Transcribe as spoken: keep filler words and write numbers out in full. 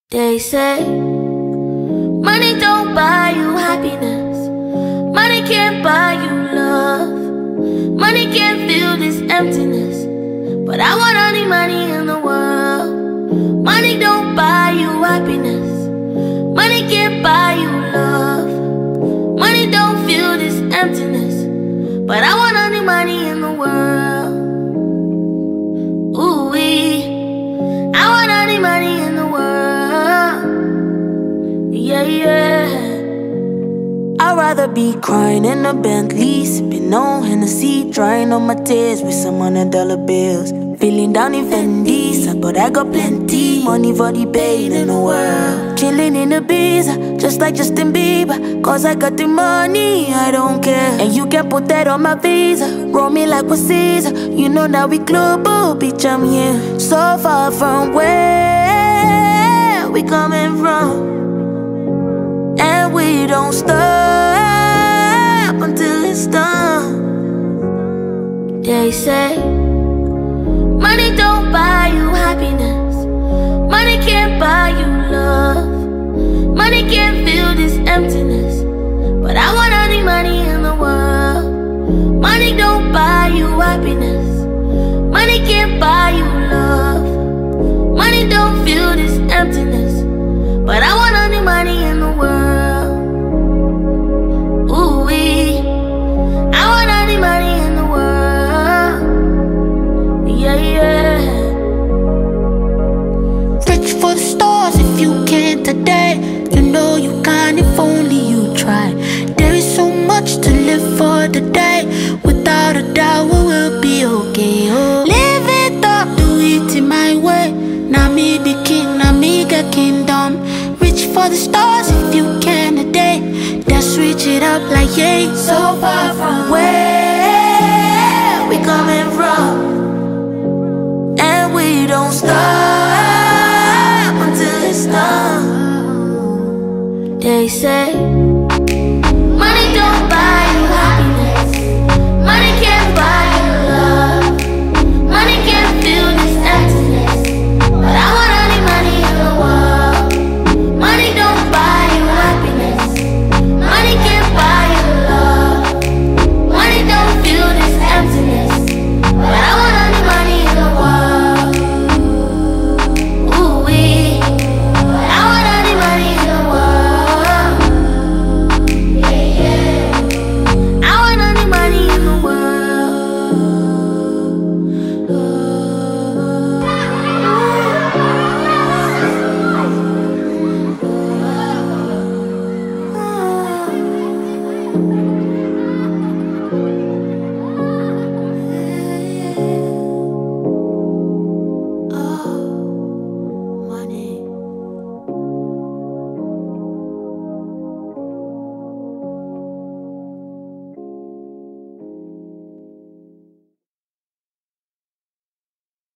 They say money don't buy you happiness, money can't buy you love, money can't fill this emptiness, but I want all the money in the world. Money don't buy you happiness, money can't buy you love, money don't fill this emptiness, but I want all the money in the world. Ooh wee, I want all the money in the world. Yeah, yeah. I'd rather be crying in a Bentley, sipping on Hennessy, drying on my tears with some hundred dollar bills. Feeling down in Fendi, but I got plenty money for the pain in the world. Chilling in Ibiza, just like Justin Bieber, cause I got the money, I don't care. And you can put that on my visa, roll me like with Caesar. You know that we global, bitch, I'm here. So far from where we coming from, and we don't stop until it's done. They say money don't buy you happiness, money can't buy you love, money can't fill this emptiness, but I want all the money in the world. Money don't buy you happiness, money can't buy you love, money don't fill this emptiness, but I want all the money in the world. Ooh wee, I want all the money in the world. Yeah, yeah. Reach for the stars if you can today. You know you can if only you try. There is so much to live for today. Without a doubt we will be okay. Oh, live it up, do it in my way. Now me be king, now me get kingdom. Reach for the stars if you can today. Just reach it up like yay. So far from where we coming from, and we don't stop until it's done. They say